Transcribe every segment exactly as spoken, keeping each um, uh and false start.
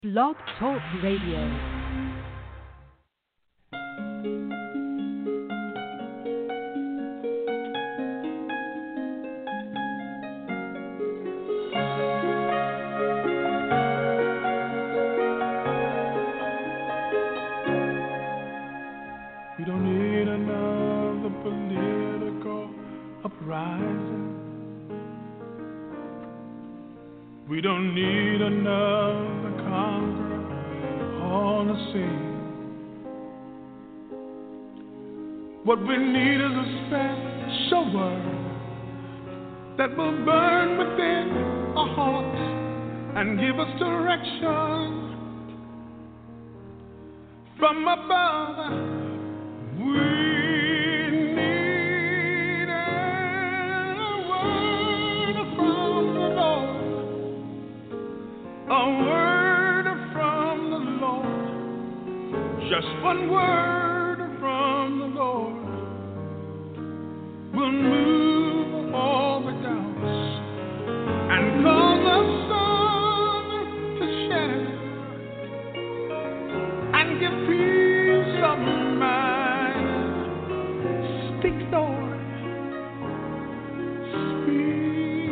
Blog Talk Radio. We don't need another political uprising. We don't need another conqueror on the scene. What we need is a special word that will burn within our hearts and give us direction from above. We need a word from the Lord, a word from the Lord, just one word from the Lord will move all the doubts and cause the sun to shine and give peace of mind. Speak, Lord, speak.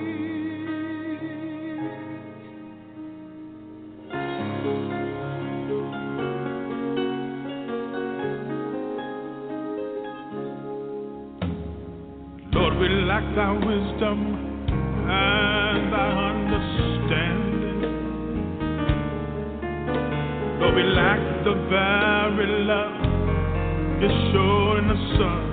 Lord, we lack thy wisdom and thy understanding. Lord, we lack the very love is shown in the sun.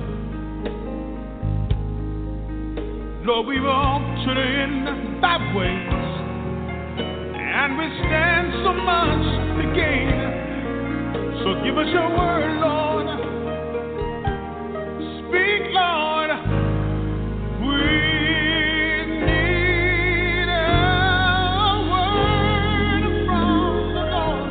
Lord, we've altered in thy ways, and we stand so much to gain. So give us your word, Lord. Speak, Lord. We need a word from the Lord,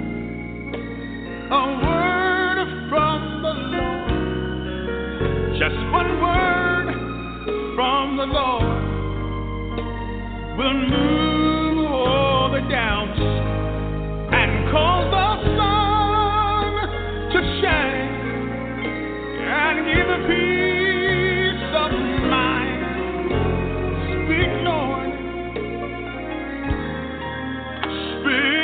a word from the Lord, just one word from the Lord will move all the doubts and cause the sun to shine and give a peace of mind. Speak, Lord. Speak.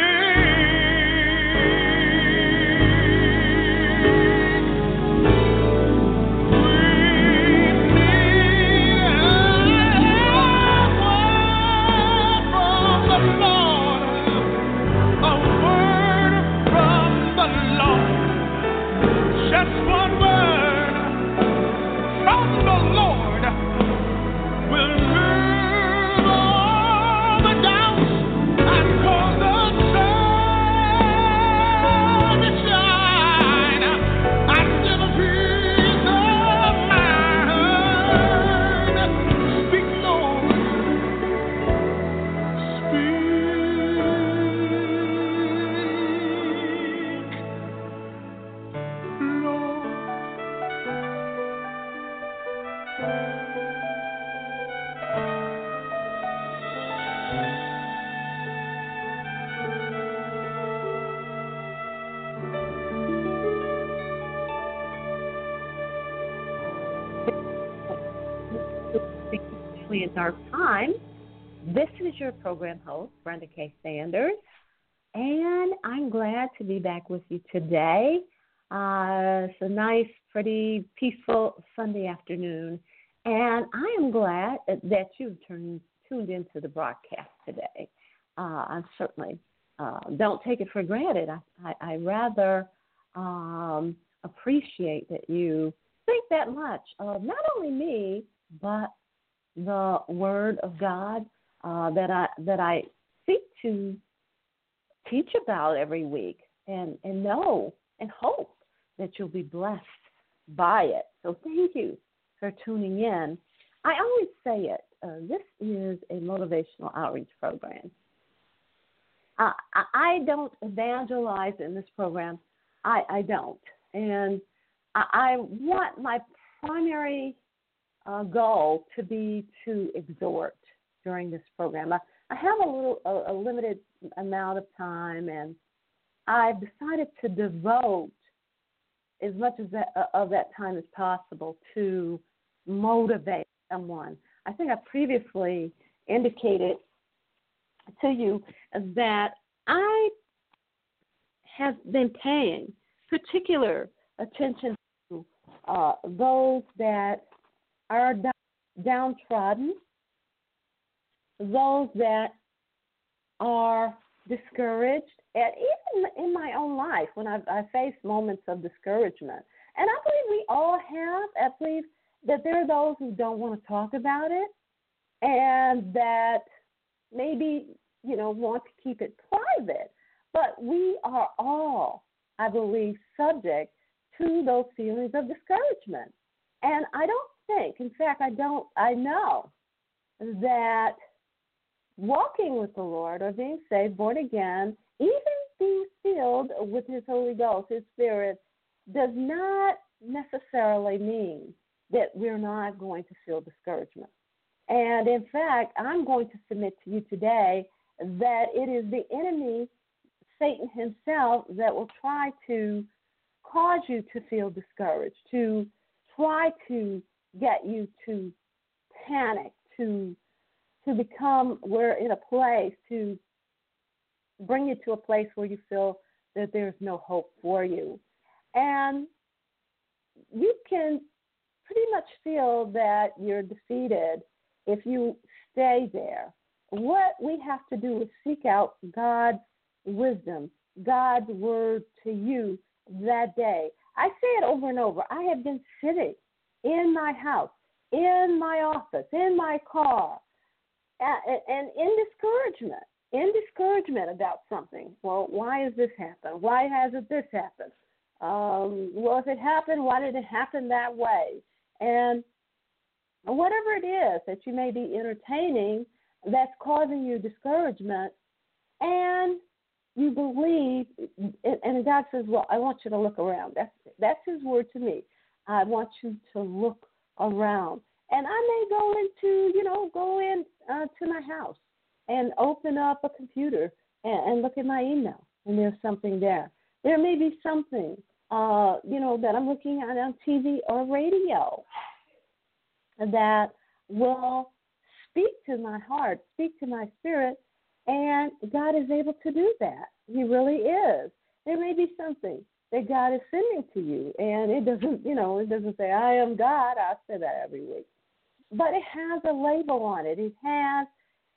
It's our time. This is your program host, Brenda K. Sanders, and I'm glad to be back with you today. Uh, it's a nice, pretty, peaceful Sunday afternoon, and I am glad that you've turned, tuned into the broadcast today. Uh, I certainly uh, don't take it for granted. I, I, I rather um, appreciate that you think that much of not only me, but the Word of God uh, that I that I seek to teach about every week, and, and know and hope that you'll be blessed by it. So thank you for tuning in. I always say it. Uh, this is a motivational outreach program. Uh, I, I don't evangelize in this program. I, I don't. And I, I want my primary uh, goal to be to exhort during this program. Uh, I have a little a, a limited amount of time, and I've decided to devote as much as that, uh, of that time as possible to motivate someone. I think I previously indicated to you that I have been paying particular attention to uh, those that are down, downtrodden, those that are discouraged, and even in my own life when I've, I face moments of discouragement. And I believe we all have. I believe that there are those who don't want to talk about it and that maybe, you know, want to keep it private. But we are all, I believe, subject to those feelings of discouragement. And I don't think, in fact, I don't, I know that walking with the Lord or being saved, born again, even being filled with His Holy Ghost, His Spirit, does not necessarily mean that we're not going to feel discouragement. And in fact, I'm going to submit to you today that it is the enemy, Satan himself, that will try to cause you to feel discouraged, to try to get you to panic, to to become, we're in a place to bring you to a place where you feel that there's no hope for you. And you can pretty much feel that you're defeated if you stay there. What we have to do is seek out God's wisdom, God's word to you that day. I say it over and over. I have been sitting in my house, in my office, in my car, and in discouragement, in discouragement about something. Well, why has this happened? Why hasn't this happened? Um, well, if it happened, why did it happen that way? And whatever it is that you may be entertaining that's causing you discouragement, and you believe, and God says, well, I want you to look around. That's, that's His word to me. I want you to look around. And I may go into, you know, go in uh, to my house and open up a computer and, and look at my email, and there's something there. There may be something, uh, you know, that I'm looking at on T V or radio that will speak to my heart, speak to my spirit, and God is able to do that. He really is. There may be something that God is sending to you, and it doesn't, you know, it doesn't say, I am God. I say that every week. But it has a label on it. It has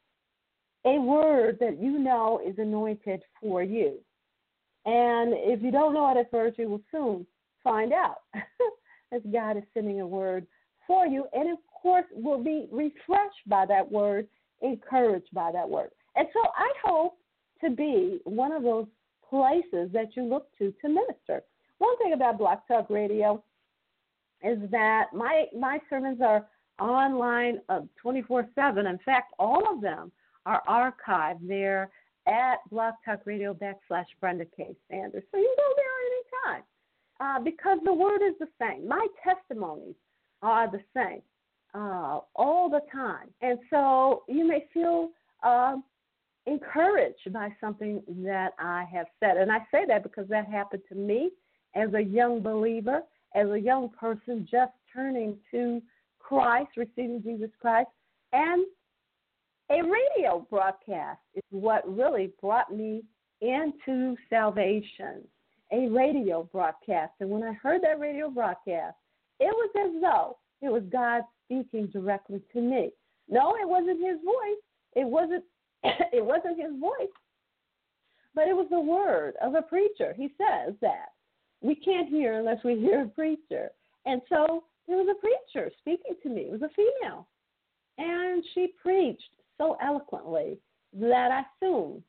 a word that you know is anointed for you. And if you don't know it at first, you will soon find out as God is sending a word for you. And, of course, will be refreshed by that word, encouraged by that word. And so I hope to be one of those places that you look to to minister. One thing about Blog Talk Radio is that my my sermons are online uh, twenty-four seven. In fact, all of them are archived there at Blog Talk Radio backslash Brenda K. Sanders. So you can go there anytime uh, because the word is the same. My testimonies are the same uh, all the time. And so you may feel uh, encouraged by something that I have said. And I say that because that happened to me as a young believer, as a young person just turning to Christ, receiving Jesus Christ. And a radio broadcast is what really brought me into salvation, a radio broadcast. And when I heard that radio broadcast, it was as though it was God speaking directly to me. No, it wasn't His voice. It wasn't It wasn't His voice, but it was the word of a preacher. He says that we can't hear unless we hear a preacher. And so there was a preacher speaking to me. It was a female. And she preached so eloquently that I soon,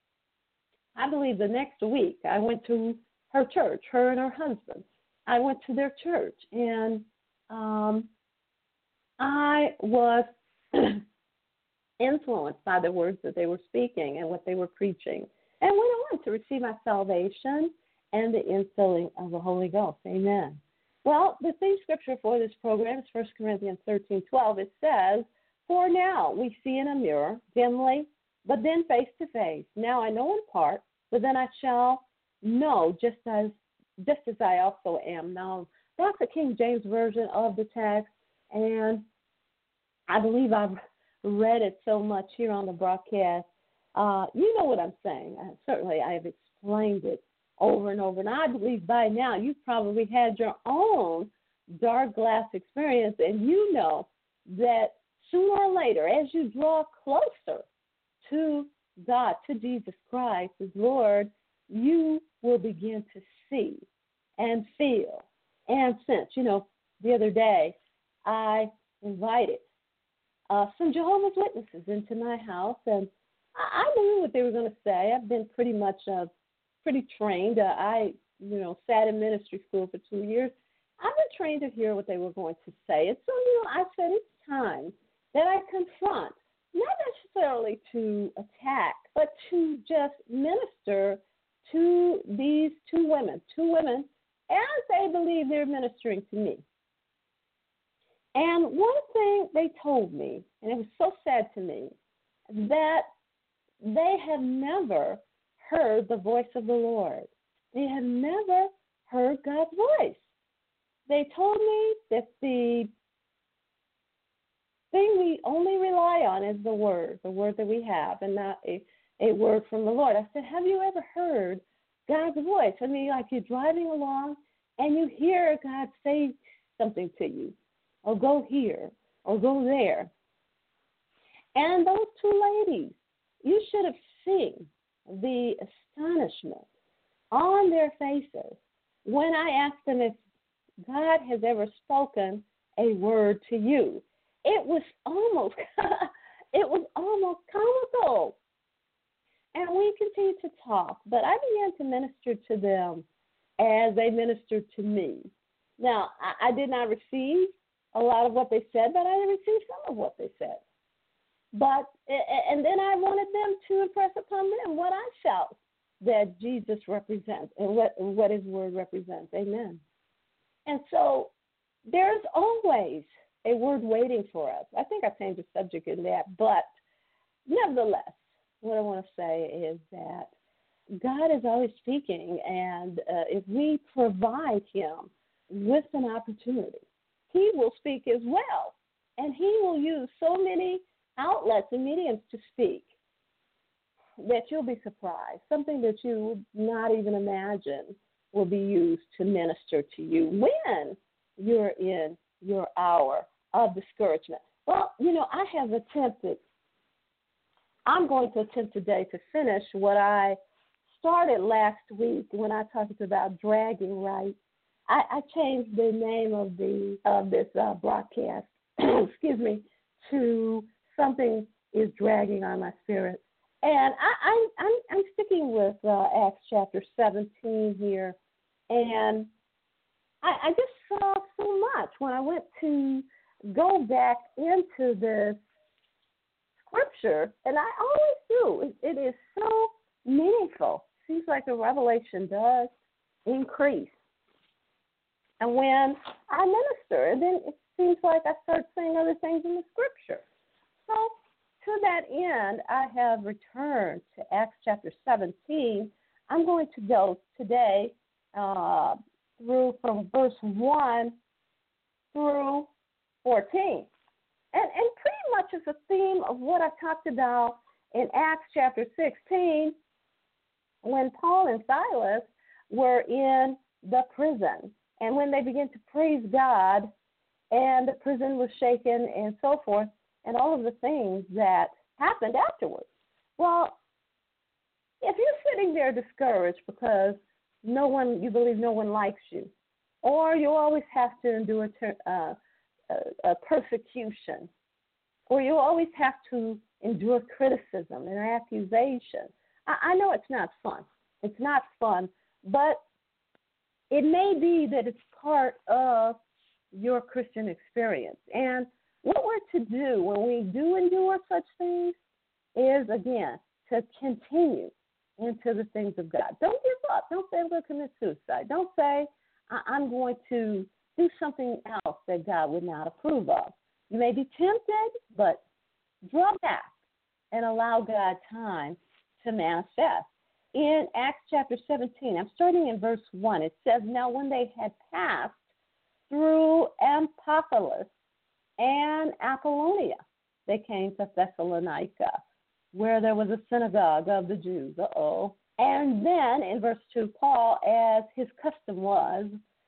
I believe the next week, I went to her church, her and her husband. I went to their church, and um, I was influenced by the words that they were speaking and what they were preaching, and went on to receive my salvation and the infilling of the Holy Ghost. Amen. Well, the theme scripture for this program is First Corinthians thirteen twelve. It says, for now we see in a mirror dimly, but then face to face. Now I know in part, but then I shall know just as just as I also am. Now, that's the King James Version of the text, and I believe I've read it so much here on the broadcast. Uh, you know what I'm saying. Uh, certainly, I have explained it over and over, and I believe by now you've probably had your own dark glass experience, and you know that sooner or later, as you draw closer to God, to Jesus Christ as Lord, you will begin to see and feel and sense. You know, the other day, I invited uh, some Jehovah's Witnesses into my house, and I, I knew what they were going to say. I've been pretty much uh, pretty trained. Uh, I, you know, sat in ministry school for two years. I've been trained to hear what they were going to say. And so, you know, I said it's time that I confront, not necessarily to attack, but to just minister to these two women, two women, as they believe they're ministering to me. And one thing they told me, and it was so sad to me, that they have never heard the voice of the Lord. They have never heard God's voice. They told me that the thing we only rely on is the word, the word that we have, and not a, a word from the Lord. I said, have you ever heard God's voice? I mean, like you're driving along and you hear God say something to you, or go here, or go there. And those two ladies, you should have seen the astonishment on their faces when I asked them if God has ever spoken a word to you. It was almost, it was almost comical. And we continued to talk, but I began to minister to them as they ministered to me. Now, I, I did not receive a lot of what they said, but I received some of what they said. But, and then I wanted them to impress upon them what I felt that Jesus represents and what, what his word represents. Amen. And so there's always a word waiting for us. I think I changed the subject in that, but nevertheless, what I want to say is that God is always speaking, and uh, if we provide him with an opportunity, he will speak as well, and he will use so many outlets and mediums to speak that you'll be surprised. Something that you would not even imagine will be used to minister to you when you're in your hour of discouragement. Well, you know, I have attempted, I'm going to attempt today to finish what I started last week when I talked about dragging right. I, I changed the name of the of this uh, broadcast, excuse me, to Something is Dragging on My Spirit. And I, I, I'm, I'm sticking with uh, Acts chapter seventeen here. And I, I just saw so much when I went to go back into this scripture, and I always do. It, it is so meaningful. Seems like the revelation does increase. And when I minister, and then it seems like I start saying other things in the scripture. So to that end, I have returned to Acts chapter seventeen. I'm going to go today uh, through from verse one through fourteen. And, and pretty much is a theme of what I talked about in Acts chapter sixteen when Paul and Silas were in the prison. And when they began to praise God, and the prison was shaken and so forth, and all of the things that happened afterwards. Well, if you're sitting there discouraged because no one, you believe no one likes you, or you always have to endure uh, a, a persecution, or you always have to endure criticism and accusation, I, I know it's not fun. It's not fun, but it may be that it's part of your Christian experience. And what we're to do when we do endure such things is, again, to continue into the things of God. Don't give up. Don't say I'm going to commit suicide. Don't say I'm going to do something else that God would not approve of. You may be tempted, but draw back and allow God time to manifest. In Acts chapter seventeen, I'm starting in verse one, it says, now when they had passed through Amphipolis and Apollonia, they came to Thessalonica, where there was a synagogue of the Jews. Uh-oh. And then in verse two, Paul, as his custom was,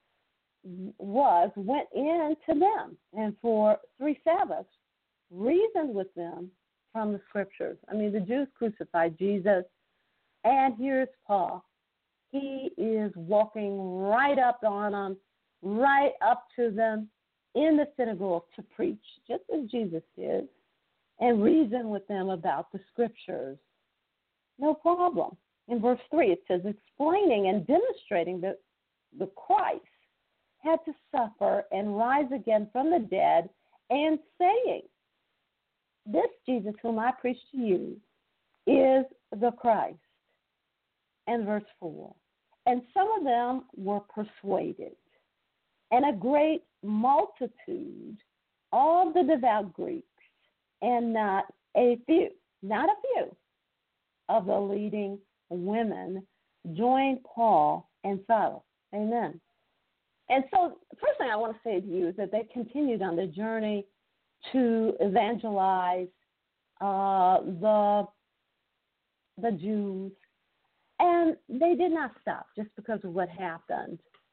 was went in to them, and for three Sabbaths reasoned with them from the Scriptures. I mean, the Jews crucified Jesus, and here's Paul. He is walking right up on them, right up to them in the synagogue to preach, just as Jesus did, and reason with them about the Scriptures. No problem. In verse three, it says, explaining and demonstrating that the Christ had to suffer and rise again from the dead, and saying, this Jesus whom I preach to you is the Christ. And verse four, and some of them were persuaded, and a great multitude of the devout Greeks, and not a few, not a few, of the leading women joined Paul and Silas. Amen. And so the first thing I want to say to you is that they continued on their journey to evangelize uh, the, the Jews, and they did not stop just because of what happened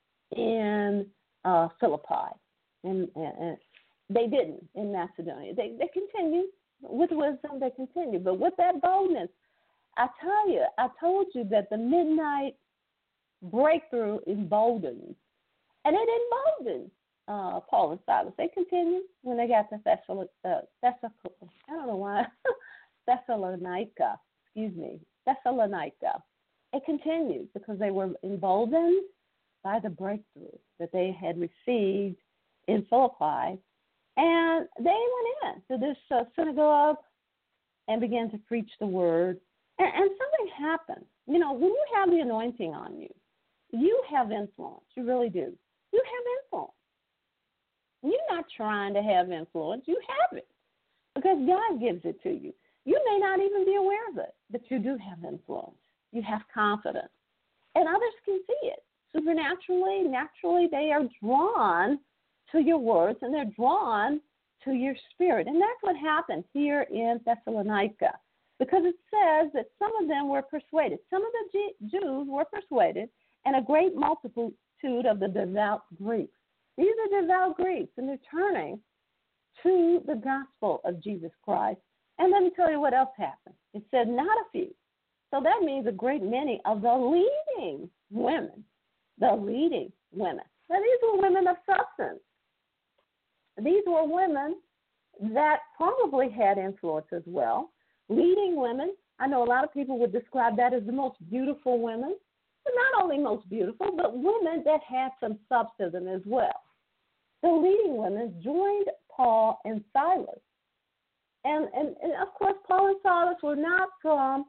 in uh, Philippi. And, and, and they didn't in Macedonia. They, they continued with wisdom, they continued. But with that boldness, I tell you, I told you that the midnight breakthrough emboldened. And it emboldened uh, Paul and Silas. They continued when they got to Thessalonica. Uh, Thessalonica I don't know why. Thessalonica, excuse me, Thessalonica. It continued because they were emboldened by the breakthrough that they had received in Philippi. And they went in to this uh, synagogue and began to preach the word. And, and something happened. You know, when you have the anointing on you, you have influence. You really do. You have influence. You're not trying to have influence. You have it because God gives it to you. You may not even be aware of it, but you do have influence. You have confidence. And others can see it. Supernaturally, naturally, they are drawn to your words and they're drawn to your spirit. And that's what happened here in Thessalonica, because it says that some of them were persuaded. Some of the G- Jews were persuaded, and a great multitude of the devout Greeks. These are devout Greeks, and they're turning to the gospel of Jesus Christ. And let me tell you what else happened. It said not a few. So that means a great many of the leading women, the leading women. Now, these were women of substance. These were women that probably had influence as well. Leading women, I know a lot of people would describe that as the most beautiful women. But not only most beautiful, but women that had some substance as well. The leading women joined Paul and Silas. And, and, and of course, Paul and Silas were not from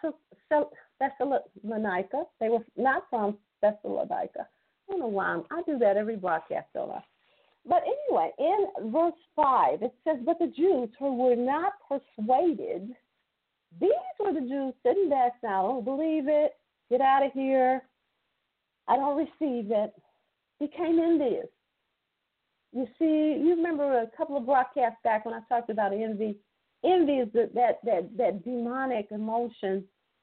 Thessalonica. They were not from Thessalonica. I don't know why. I'm, I do that every broadcast, don't I? But anyway, in verse five, it says, but the Jews who were not persuaded, these were the Jews sitting back now, I don't believe it, get out of here, I don't receive it, became envious. You see, you remember a couple of broadcasts back when I talked about envy. Envy is that, that, that, that demonic emotion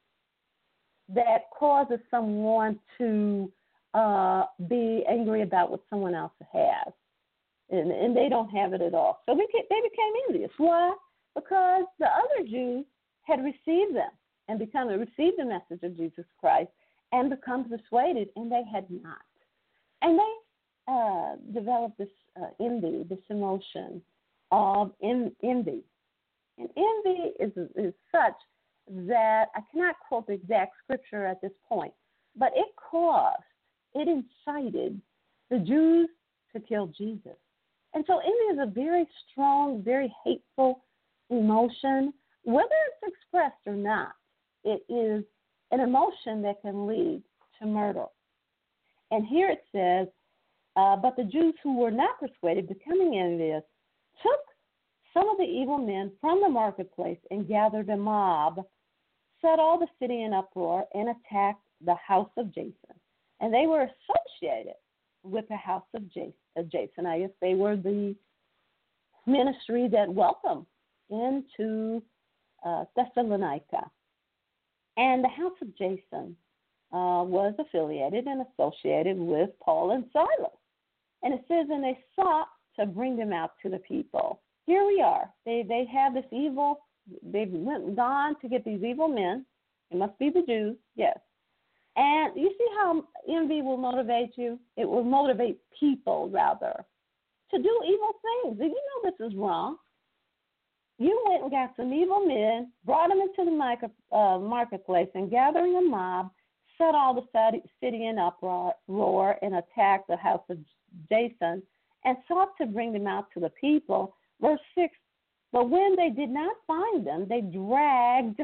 that causes someone to uh, be angry about what someone else has, and, and they don't have it at all. So they, they became envious. Why? Because the other Jews had received them and become received the message of Jesus Christ and become persuaded, and they had not. And they uh, developed this uh, envy, this emotion of en- envy. And envy is, is such that I cannot quote the exact scripture at this point, but it caused, it incited the Jews to kill Jesus. And so envy is a very strong, very hateful emotion. Whether it's expressed or not, it is an emotion that can lead to murder. And here it says, uh, but the Jews who were not persuaded, becoming envious, took some of the evil men from the marketplace and gathered a mob, set all the city in uproar, and attacked the house of Jason. And they were associated with the house of Jason. I guess they were the ministry that welcomed into uh, Thessalonica. And the house of Jason uh, was affiliated and associated with Paul and Silas. And it says, and they sought to bring them out to the people. Here we are. They they have this evil, they've went gone to get these evil men. It must be the Jews, yes. And you see how envy will motivate you? It will motivate people, rather, to do evil things. If you know this is wrong, you went and got some evil men, brought them into the market, uh, marketplace, and gathering a mob, set all the city in uproar and attacked the house of Jason, and sought to bring them out to the people. Verse six, but when they did not find them, they dragged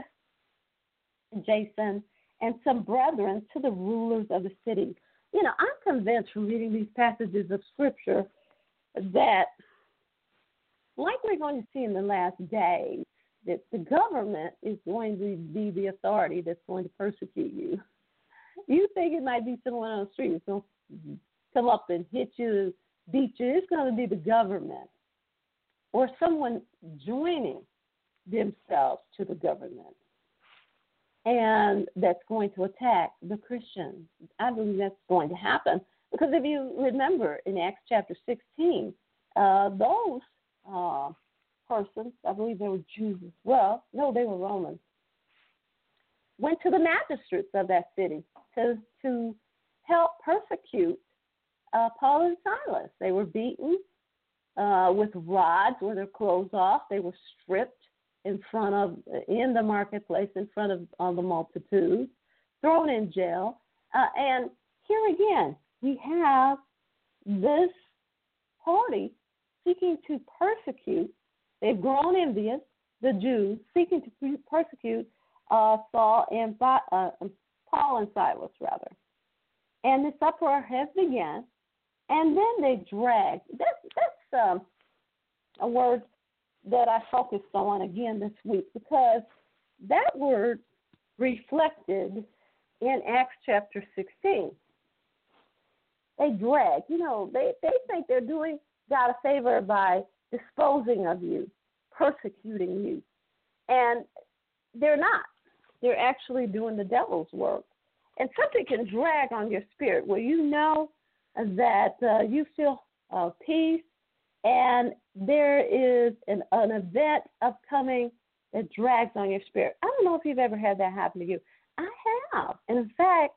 Jason and some brethren to the rulers of the city. You know, I'm convinced from reading these passages of Scripture that, like we're going to see in the last days, that the government is going to be the authority that's going to persecute you. You think it might be someone on the street who's going to come up and hit you, beat you. It's going to be the government or someone joining themselves to the government, and that's going to attack the Christians. I believe that's going to happen because if you remember in Acts chapter sixteen, uh, those uh, persons, I believe they were Jews as well, no, they were Romans, went to the magistrates of that city to, to help persecute uh, Paul and Silas. They were beaten uh, with rods with their clothes off. They were stripped in front of, in the marketplace, in front of, of the multitude, thrown in jail. Uh, and here again, we have this party seeking to persecute. They've grown envious, the Jews, seeking to persecute uh, Saul and uh, Paul and Silas, rather. And this uproar has begun, and then they dragged. That's, that's um, a word that I focused on again this week because that word reflected in Acts chapter sixteen. They drag. You know, they, they think they're doing God a favor by disposing of you, persecuting you. And they're not. They're actually doing the devil's work. And something can drag on your spirit where you know that uh, you feel uh, peace, and there is an, an event upcoming that drags on your spirit. I don't know if you've ever had that happen to you. I have. And in fact,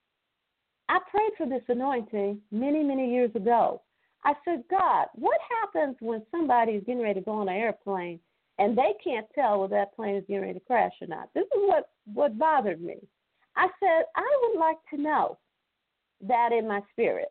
I prayed for this anointing many, many years ago. I said, God, what happens when somebody is getting ready to go on an airplane and they can't tell whether that plane is getting ready to crash or not? This is what, what bothered me. I said, I would like to know that in my spirit.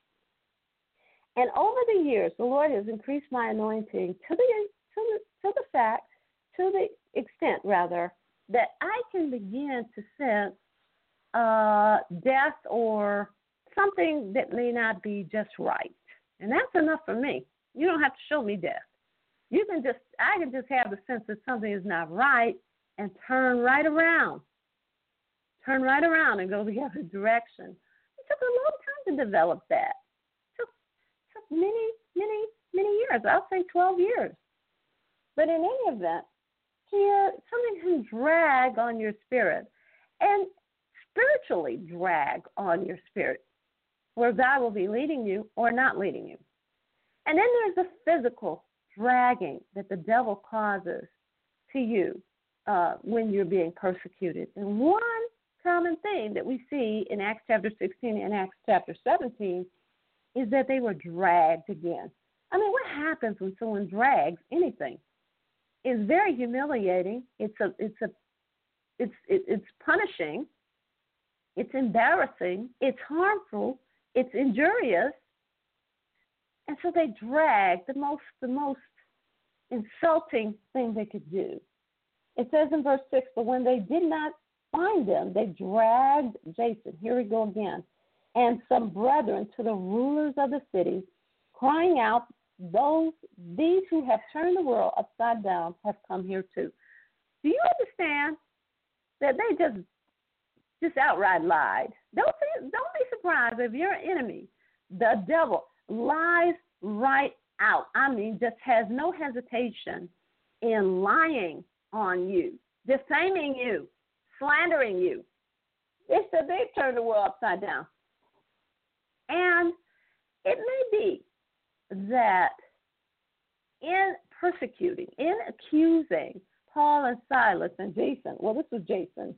And over the years, the Lord has increased my anointing to the to the, to the fact, to the extent, rather, that I can begin to sense uh, death or something that may not be just right. And that's enough for me. You don't have to show me death. You can just, I can just have the sense that something is not right and turn right around. Turn right around and go the other direction. It took a long time to develop that. It took, took many, many, many years. I'll say twelve years. But in any event, here, something can drag on your spirit and spiritually drag on your spirit, where God will be leading you or not leading you. And then there's the physical dragging that the devil causes to you uh, when you're being persecuted. And one common thing that we see in Acts chapter sixteen and Acts chapter seventeen is that they were dragged again. I mean, what happens when someone drags anything? It's very humiliating. It's a, it's a, it's, it, it's punishing. It's embarrassing. It's harmful. It's injurious. And so they dragged the most, the most insulting thing they could do. It says in verse six, but when they did not find them, they dragged Jason, here we go again, and some brethren to the rulers of the city, crying out those these who have turned the world upside down have come here too. Do you understand that they just just outright lied? Don't be, don't be surprised if your enemy, the devil, lies right out. I mean, just has no hesitation in lying on you, defaming you, slandering you. It's that they've turned the world upside down. And it may be that in persecuting, in accusing Paul and Silas and Jason, well, this was Jason,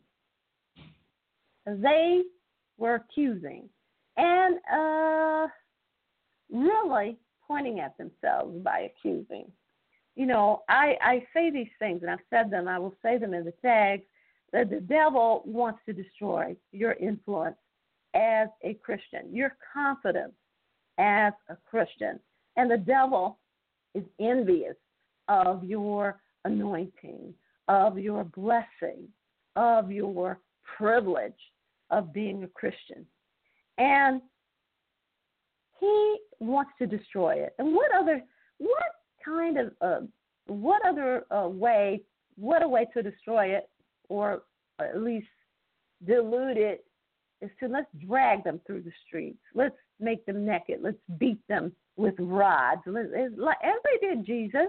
they were accusing and uh, really pointing at themselves by accusing. You know, I, I say these things, and I've said them, I will say them in the tags, that the devil wants to destroy your influence as a Christian, your confidence as a Christian. And the devil is envious of your anointing, of your blessing, of your privilege of being a Christian. And he wants to destroy it. And what other, what kind of, uh, what other uh, way, what a way to destroy it, or at least dilute it, is to let's drag them through the streets. Let's make them naked. Let's beat them with rods. Let's, like, as they did Jesus.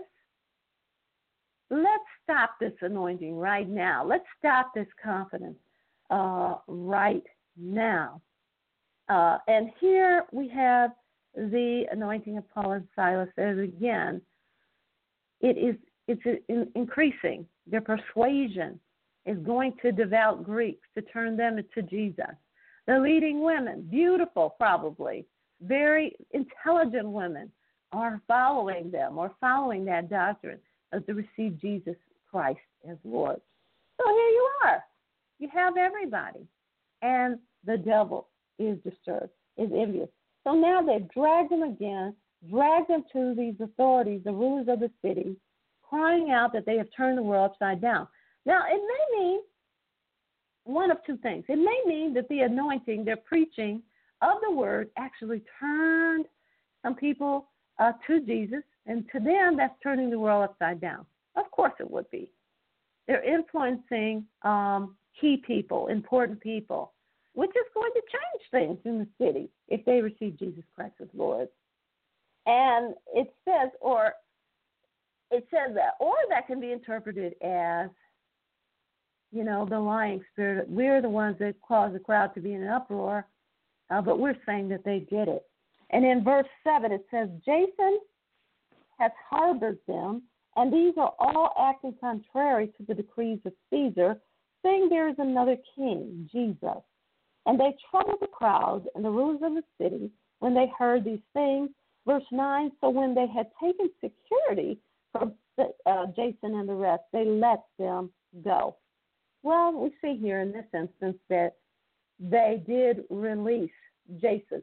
Let's stop this anointing right now. Let's stop this confidence uh, right now. Uh, and here we have the anointing of Paul and Silas. As again, it is it's in, increasing. Their persuasion is going to devout Greeks to turn them to Jesus. The leading women, beautiful probably, very intelligent women, are following them or following that doctrine of to receive Jesus Christ as Lord. So here you are. You have everybody. And the devil is disturbed, is envious. So now they've dragged them again, dragged them to these authorities, the rulers of the city, crying out that they have turned the world upside down. Now, it may mean one of two things. It may mean that the anointing, their preaching of the word, actually turned some people uh, to Jesus, and to them, that's turning the world upside down. Of course it would be. They're influencing um, key people, important people, which is going to change things in the city if they receive Jesus Christ as Lord. And it says, or it says that, or that can be interpreted as, you know, the lying spirit. We're the ones that cause the crowd to be in an uproar, uh, but we're saying that they did it. And in verse seven, it says, Jason has harbored them, and these are all acting contrary to the decrees of Caesar, saying there is another king, Jesus. And they troubled the crowds and the rulers of the city when they heard these things. Verse nine, so when they had taken security from uh, Jason and the rest, they let them go. Well, we see here in this instance that they did release Jason.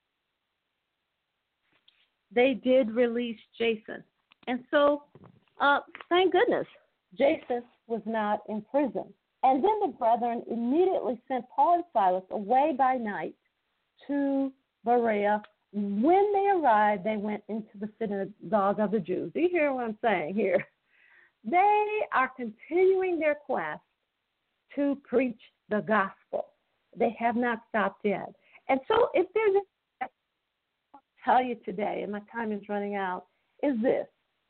They did release Jason. And so, uh, thank goodness, Jason was not in prison. And then the brethren immediately sent Paul and Silas away by night to Berea. When they arrived, they went into the synagogue of the Jews. Do you hear what I'm saying here? They are continuing their quest to preach the gospel. They have not stopped yet. And so if there's a I'll tell you today, and my time is running out, is this.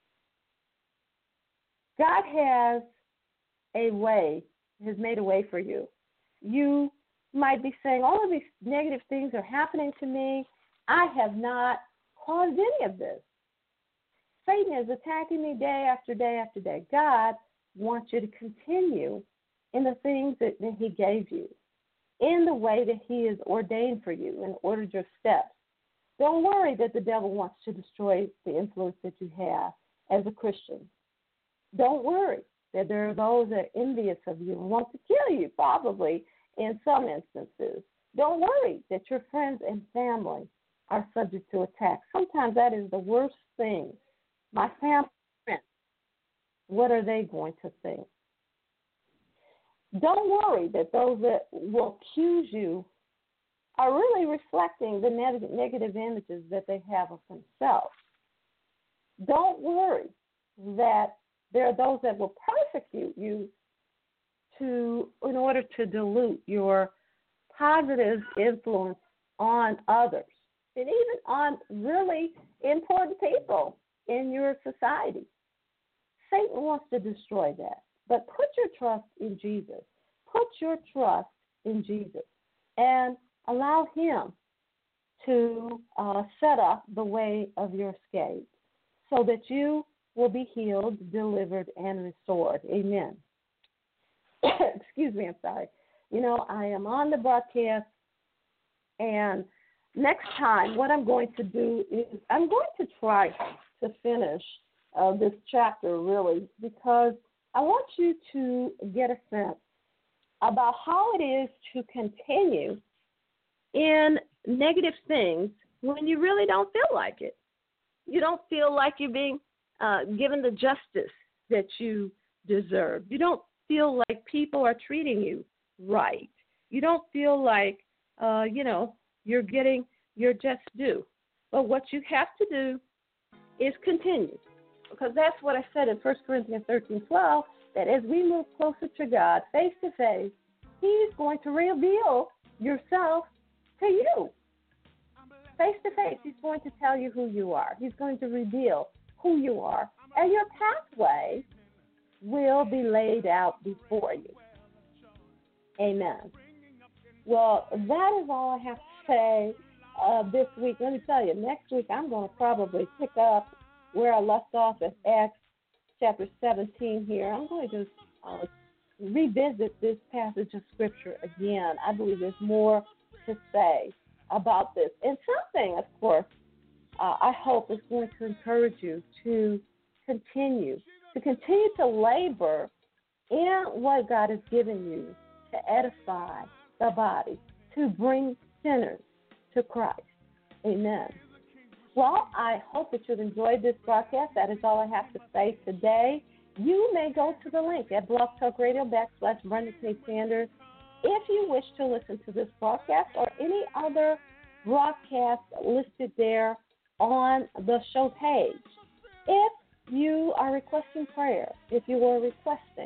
God has a way, has made a way for you. You might be saying, all of these negative things are happening to me. I have not caused any of this. Satan is attacking me day after day after day. God wants you to continue in the things that, that he gave you, in the way that he has ordained for you and ordered your steps. Don't worry that the devil wants to destroy the influence that you have as a Christian. Don't worry that there are those that are envious of you and want to kill you, probably in some instances. Don't worry that your friends and family are subject to attack. Sometimes that is the worst thing. My family, what are they going to think? Don't worry that those that will accuse you are really reflecting the negative images that they have of themselves. don't worry that there are those that will persecute you to in order to dilute your positive influence on others and even on really important people in your society. Satan wants to destroy that. But put your trust in Jesus. Put your trust in Jesus and allow him to uh, set up the way of your escape so that you will be healed, delivered, and restored. Amen. Excuse me, I'm sorry. You know, I am on the broadcast, and next time what I'm going to do is I'm going to try to finish uh, this chapter, really, because I want you to get a sense about how it is to continue in negative things when you really don't feel like it. You don't feel like you're being uh, given the justice that you deserve. You don't feel like people are treating you right. You don't feel like, uh, you know, you're getting your just due. But what you have to do is continue, because that's what I said in First Corinthians thirteen twelve, that as we move closer to God, face to face, he's going to reveal yourself to you. Face to face, he's going to tell you who you are. He's going to reveal who you are. And your pathway will be laid out before you. Amen. Well, that is all I have to say uh, this week. Let me tell you, next week I'm going to probably pick up where I left off at Acts chapter seventeen here. I'm going to uh, revisit this passage of Scripture again. I believe there's more to say about this. And something, of course, uh, I hope is going to encourage you to continue, to continue to labor in what God has given you to edify the body, to bring sinners to Christ. Amen. Well, I hope that you've enjoyed this broadcast. That is all I have to say today. You may go to the link at Blog Talk Radio backslash Brenda K. Sanders if you wish to listen to this broadcast or any other broadcast listed there on the show page. If you are requesting prayer, if you are requesting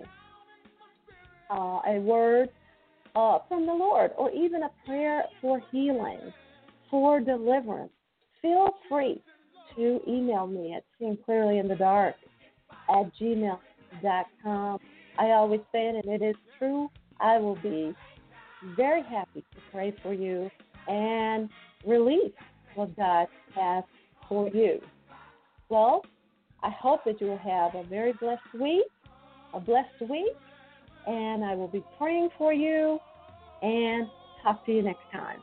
uh, a word uh, from the Lord, or even a prayer for healing, for deliverance, feel free to email me at seeingclearlyinthedark at gmail dot com. I always say it, and it is true. I will be very happy to pray for you and release what God has for you. Well, I hope that you will have a very blessed week, a blessed week, and I will be praying for you, and talk to you next time.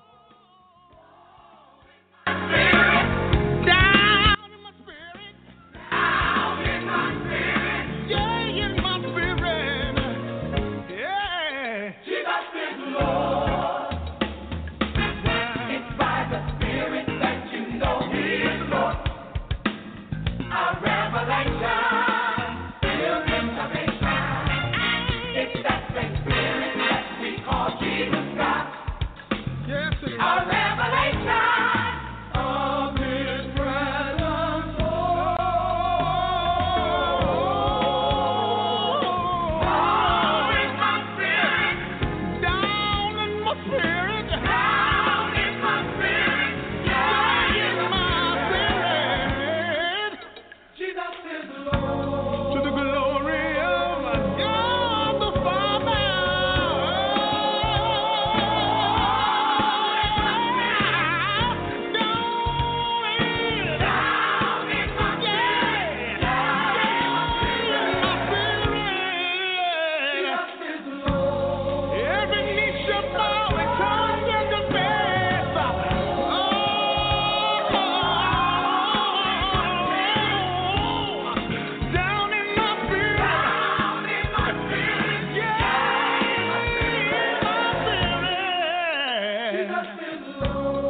Jesus is Lord.